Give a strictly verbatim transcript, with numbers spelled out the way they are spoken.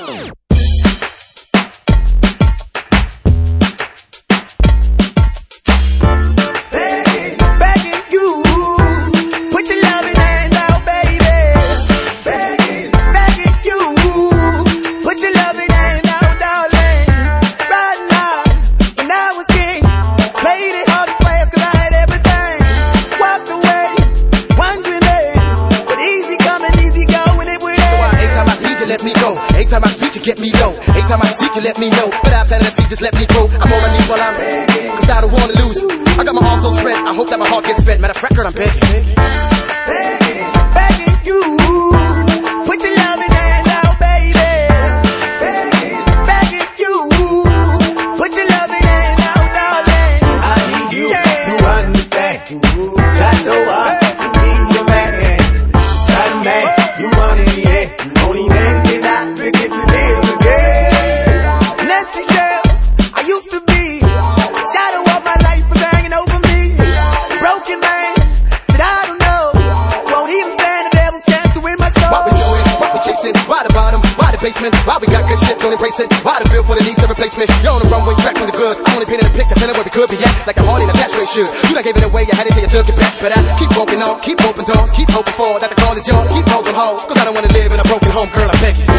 Every time I reach you, get me low. Every time I seek you, let me know. But I planted a seed, just let me grow. I'm on my knees while I'm begging, cause I don't wanna lose. I got my arms so spread, I hope that my heart gets fed. Matter of fact, girl, I'm begging, begging, begging you. Put your loving hand out, baby. Begging, begging you. Put your loving hand out, darling. I need you yeah. to understand. That's so hard to be your man. That man, you want it, yeah. You only then get out to get to live again. Nancy Shell, I used to be. Shadow of my life was hanging over me. Broken man, but I don't know. Won't even stand the devil's chance to win my soul. Why we doing? Why we chasing? Why the bottom? Why the basement? Why we got good shit, don't embrace it? Why the bill for the need to replace me? You're on the runway, tracking the good. I'm only painting a picture, feeling where we could be at. Like a heart in a catch rate should. You done gave it away, you had it till you took it back. But I keep walking on, keep open doors, keep hoping for that the call is yours. Keep holding home, cause I don't wanna live in a broken home, girl, I beg you.